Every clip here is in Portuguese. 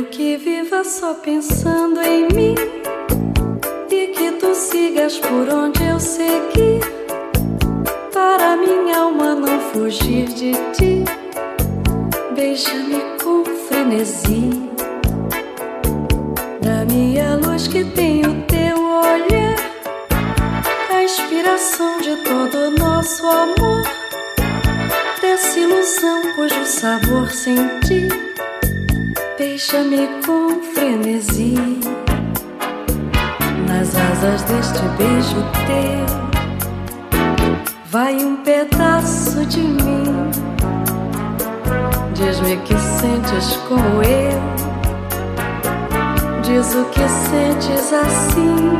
Quero que viva só pensando em mim e que tu sigas por onde eu segui, para minha alma não fugir de ti. Beija-me com frenesi, dá-me a luz que tem o teu olhar, a inspiração de todo o nosso amor, dessa ilusão cujo sabor senti. Beija-me com frenesi, nas asas deste beijo teu vai um pedaço de mim. Diz-me que sentes como eu, diz o que sentes assim.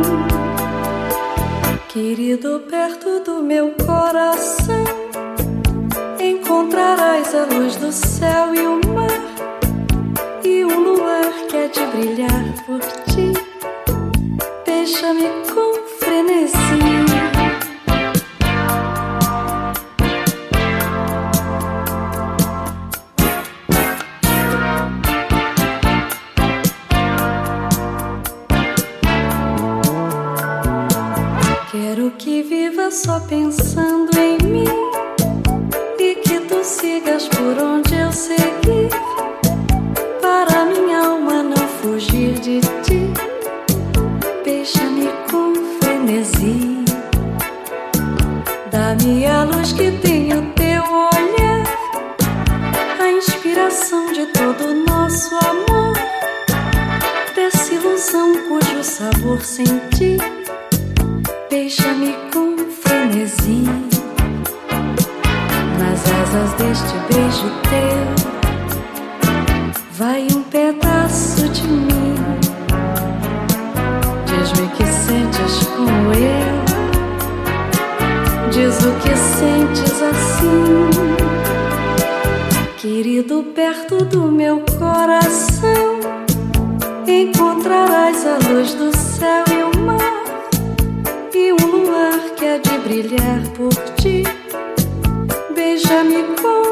Querido, perto do meu coração encontrarás a luz do céu e o mar, e um luar que há de brilhar por ti. Beija-me com frenesi. Quero que viva só pensando em mim e que tu sigas por onde eu segui, para minha alma não fugir de ti. Beija-me com frenesi, dá-me a luz que tem o teu olhar, a inspiração de todo o nosso amor, dessa ilusão cujo sabor senti. Beija-me com frenesi, nas asas deste beijo teu vai um pedaço de mim. Diz-me que sentes como eu, diz o que sentes assim. Querido, perto do meu coração encontrarás a luz do céu e o mar, e um luar que há de brilhar por ti. Beija-me com